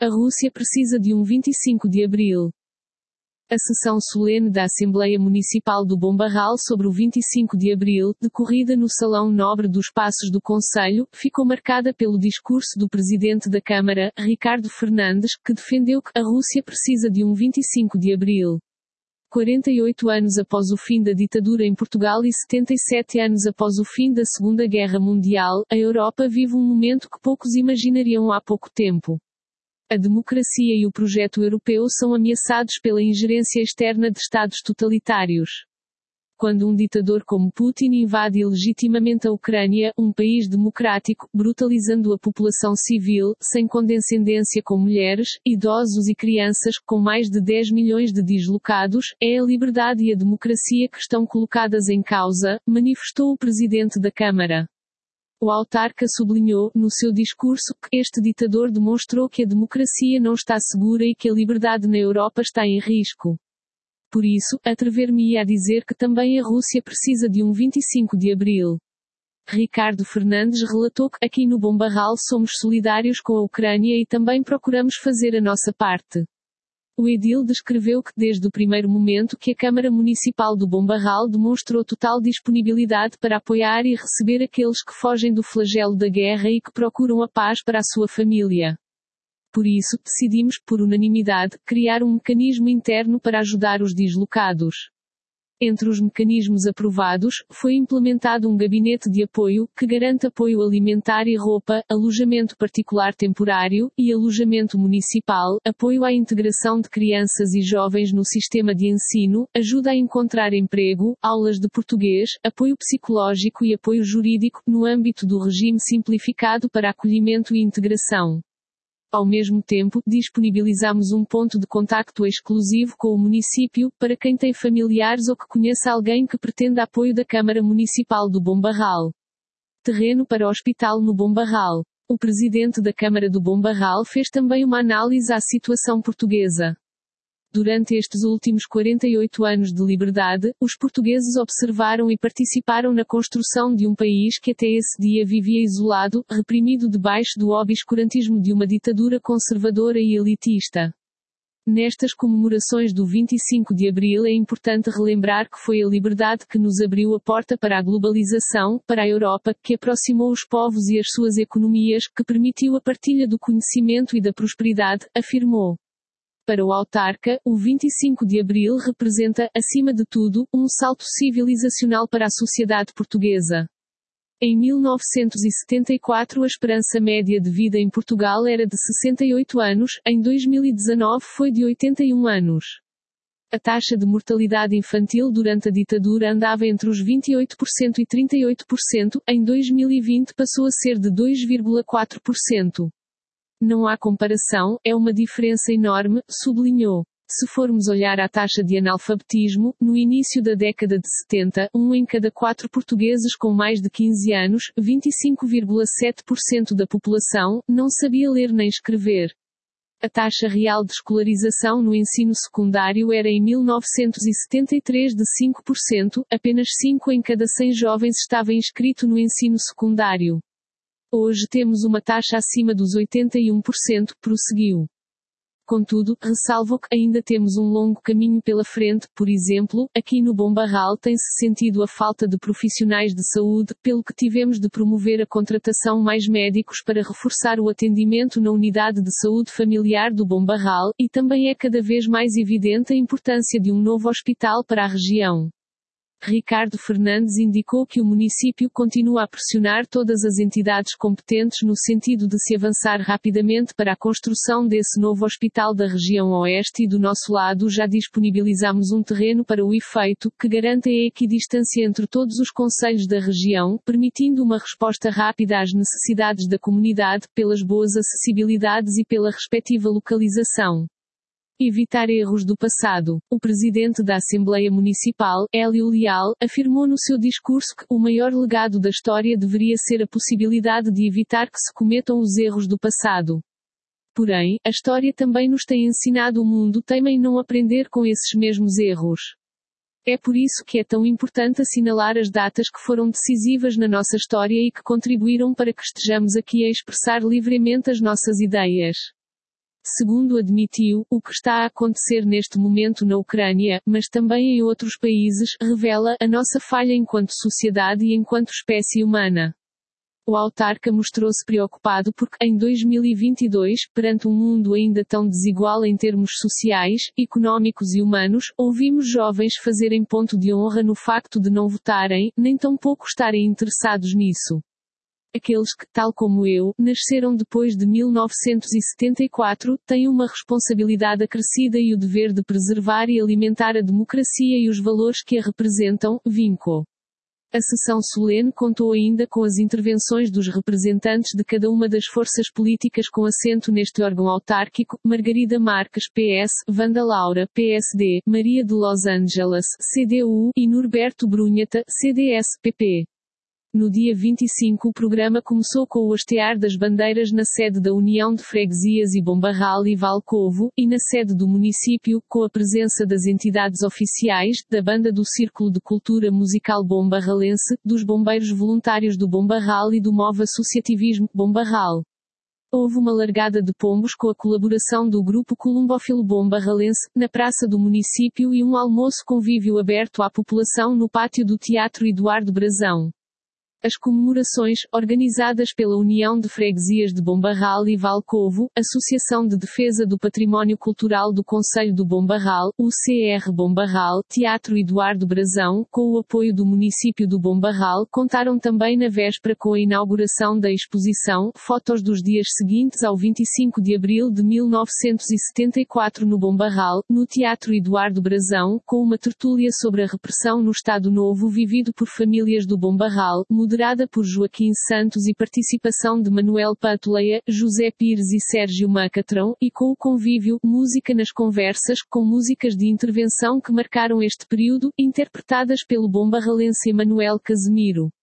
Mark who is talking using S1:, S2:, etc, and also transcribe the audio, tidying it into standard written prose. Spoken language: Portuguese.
S1: A Rússia precisa de um 25 de abril. A sessão solene da Assembleia Municipal do Bom Barral sobre o 25 de abril, decorrida no Salão Nobre dos Passos do Concelho, ficou marcada pelo discurso do presidente da Câmara, Ricardo Fernandes, que defendeu que a Rússia precisa de um 25 de abril. 48 anos após o fim da ditadura em Portugal e 77 anos após o fim da Segunda Guerra Mundial, a Europa vive um momento que poucos imaginariam há pouco tempo. A democracia e o projeto europeu são ameaçados pela ingerência externa de Estados totalitários. Quando um ditador como Putin invade ilegitimamente a Ucrânia, um país democrático, brutalizando a população civil, sem condescendência com mulheres, idosos e crianças, com mais de 10 milhões de deslocados, é a liberdade e a democracia que estão colocadas em causa, manifestou o presidente da Câmara. O autarca sublinhou, no seu discurso, que este ditador demonstrou que a democracia não está segura e que a liberdade na Europa está em risco. Por isso, atrever-me-ia a dizer que também a Rússia precisa de um 25 de abril. Ricardo Fernandes relatou que, aqui no Bom Barral somos solidários com a Ucrânia e também procuramos fazer a nossa parte. O edil descreveu que, desde o primeiro momento que a Câmara Municipal do Bom Barral demonstrou total disponibilidade para apoiar e receber aqueles que fogem do flagelo da guerra e que procuram a paz para a sua família. Por isso, decidimos, por unanimidade, criar um mecanismo interno para ajudar os deslocados. Entre os mecanismos aprovados, foi implementado um gabinete de apoio, que garante apoio alimentar e roupa, alojamento particular temporário, e alojamento municipal, apoio à integração de crianças e jovens no sistema de ensino, ajuda a encontrar emprego, aulas de português, apoio psicológico e apoio jurídico, no âmbito do regime simplificado para acolhimento e integração. Ao mesmo tempo, disponibilizamos um ponto de contacto exclusivo com o município, para quem tem familiares ou que conheça alguém que pretenda apoio da Câmara Municipal do Bom Barral. Terreno para hospital no Bom Barral. O presidente da Câmara do Bom Barral fez também uma análise à situação portuguesa. Durante estes últimos 48 anos de liberdade, os portugueses observaram e participaram na construção de um país que até esse dia vivia isolado, reprimido debaixo do obscurantismo de uma ditadura conservadora e elitista. Nestas comemorações do 25 de abril é importante relembrar que foi a liberdade que nos abriu a porta para a globalização, para a Europa, que aproximou os povos e as suas economias, que permitiu a partilha do conhecimento e da prosperidade, afirmou. Para o autarca, o 25 de abril representa, acima de tudo, um salto civilizacional para a sociedade portuguesa. Em 1974 a esperança média de vida em Portugal era de 68 anos, em 2019 foi de 81 anos. A taxa de mortalidade infantil durante a ditadura andava entre os 28% e 38%, em 2020 passou a ser de 2,4%. Não há comparação, é uma diferença enorme, sublinhou. Se formos olhar a taxa de analfabetismo, no início da década de 70, 1 em cada 4 portugueses com mais de 15 anos, 25,7% da população, não sabia ler nem escrever. A taxa real de escolarização no ensino secundário era em 1973 de 5%, apenas 5 em cada 100 jovens estava inscrito no ensino secundário. Hoje temos uma taxa acima dos 81%, prosseguiu. Contudo, ressalvo que ainda temos um longo caminho pela frente, por exemplo, aqui no Bom Barral tem-se sentido a falta de profissionais de saúde, pelo que tivemos de promover a contratação mais médicos para reforçar o atendimento na unidade de saúde familiar do Bom Barral, e também é cada vez mais evidente a importância de um novo hospital para a região. Ricardo Fernandes indicou que o município continua a pressionar todas as entidades competentes no sentido de se avançar rapidamente para a construção desse novo hospital da região oeste e do nosso lado já disponibilizamos um terreno para o efeito, que garante a equidistância entre todos os concelhos da região, permitindo uma resposta rápida às necessidades da comunidade, pelas boas acessibilidades e pela respectiva localização. Evitar erros do passado. O presidente da Assembleia Municipal, Hélio Leal, afirmou no seu discurso que o maior legado da história deveria ser a possibilidade de evitar que se cometam os erros do passado. Porém, a história também nos tem ensinado o mundo teima em não aprender com esses mesmos erros. É por isso que é tão importante assinalar as datas que foram decisivas na nossa história e que contribuíram para que estejamos aqui a expressar livremente as nossas ideias. Segundo admitiu, o que está a acontecer neste momento na Ucrânia, mas também em outros países, revela a nossa falha enquanto sociedade e enquanto espécie humana. O autarca mostrou-se preocupado porque, em 2022, perante um mundo ainda tão desigual em termos sociais, económicos e humanos, ouvimos jovens fazerem ponto de honra no facto de não votarem, nem tampouco estarem interessados nisso. Aqueles que, tal como eu, nasceram depois de 1974, têm uma responsabilidade acrescida e o dever de preservar e alimentar a democracia e os valores que a representam, vincou. A sessão solene contou ainda com as intervenções dos representantes de cada uma das forças políticas com assento neste órgão autárquico: Margarida Marques, PS, Wanda Laura, PSD, Maria de Los Angeles, CDU, e Norberto Brunhata, CDS-PP. No dia 25 o programa começou com o hastear das bandeiras na sede da União de Freguesias e Bombarral e Valcovo, e na sede do município, com a presença das entidades oficiais, da Banda do Círculo de Cultura Musical Bombarralense, dos Bombeiros Voluntários do Bombarral e do MOV Associativismo Bombarral. Houve uma largada de pombos com a colaboração do Grupo Columbófilo Bombarralense, na praça do município, e um almoço convívio aberto à população no pátio do Teatro Eduardo Brazão. As comemorações, organizadas pela União de Freguesias de Bombarral e Valcovo, Associação de Defesa do Património Cultural do Concelho do Bombarral, UCR Bombarral, Teatro Eduardo Brazão, com o apoio do município do Bombarral, contaram também na véspera com a inauguração da exposição Fotos dos dias seguintes ao 25 de abril de 1974 no Bombarral, no Teatro Eduardo Brazão, com uma tertúlia sobre a repressão no Estado Novo vivido por famílias do Bombarral, moderada por Joaquim Santos e participação de Manuel Patuleia, José Pires e Sérgio Macatrão, e com o convívio Música nas Conversas, com músicas de intervenção que marcaram este período, interpretadas pelo bombarralense Emanuel Casemiro.